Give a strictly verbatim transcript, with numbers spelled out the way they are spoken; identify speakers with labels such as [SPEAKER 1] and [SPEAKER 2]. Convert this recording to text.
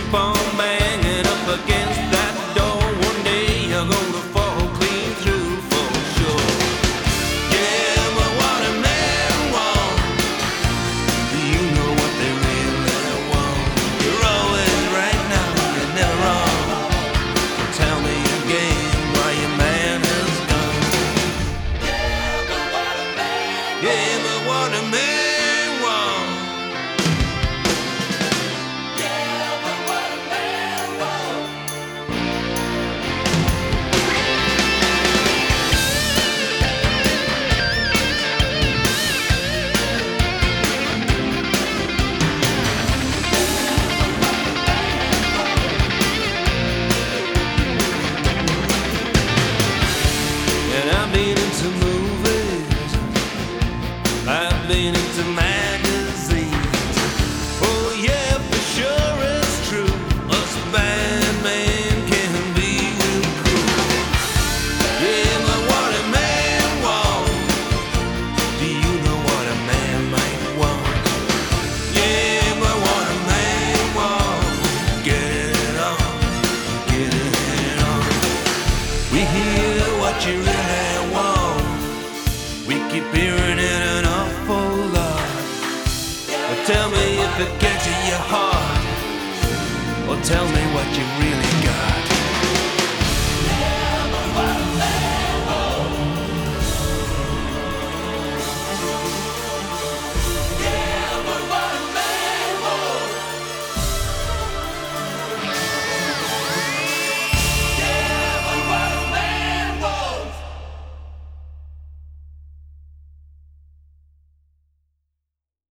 [SPEAKER 1] keep on banging up against that door. One day you're gonna fall clean through for sure. Yeah, but what a man wants, do you know what they really want? You're always right now, you're never wrong. Tell me again why your man has gone. Yeah, but what a man wants. Yeah, but what a man I've been into movies, I've been into magazines. Oh yeah, for sure it's true, us bad men can be real cruel. Yeah, but what a man wants, do you know what a man might want? Yeah, but what a man wants, get it on, get it on. We hear what you really want, we keep hearing it an awful lot. But tell me if it gets to your heart, or tell me what you really